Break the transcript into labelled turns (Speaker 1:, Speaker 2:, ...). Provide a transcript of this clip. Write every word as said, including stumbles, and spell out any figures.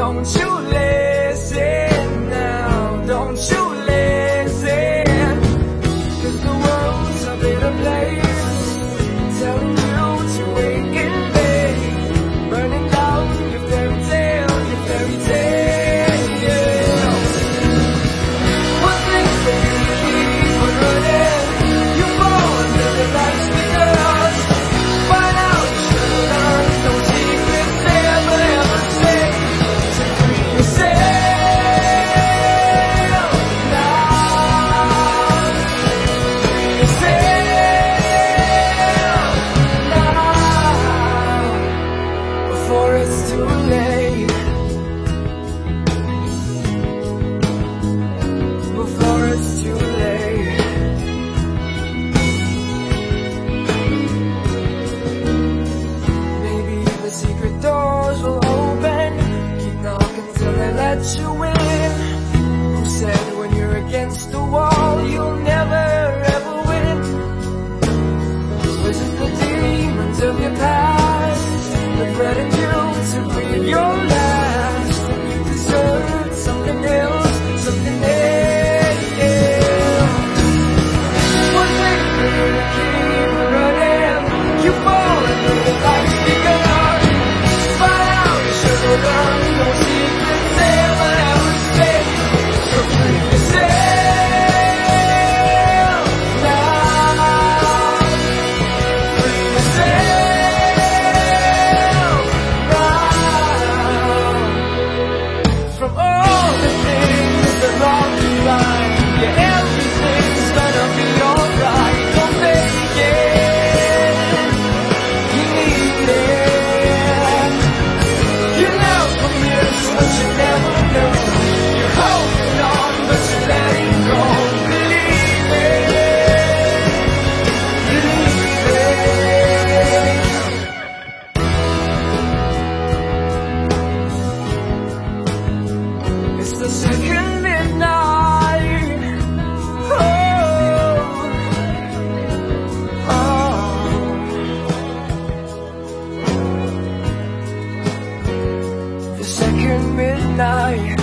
Speaker 1: don't you listen now, don't you listen, 'cause the world's a better place, telling you to wait in vain, burning down your fairy tale, your fairy tale. One thing for you to keep on running, you fall under the lights because by now you should learn no secrets ever, ever safe. So free yourself now, free yourself now, before it's too late, before it's too late. Maybe the secret doors will open, keep knocking till they let you in. Who said when you're against the wall you'll never ever win? Was it the demons of your past that threatened you to breathe your last, and you deserve something else, something else? One thing for you to keep running, you fall into the lights because by now you should have learned no secrets ever, ever safe. So free yourself now, free yourself now, from all the things that wrong you right. Yeah, everything's gonna be alright. Don't fake it, you need it. You never miss what you never know. You're holding on but you're letting go. Believe it, believe it. It's the second midnight. Oh, oh. The second midnight.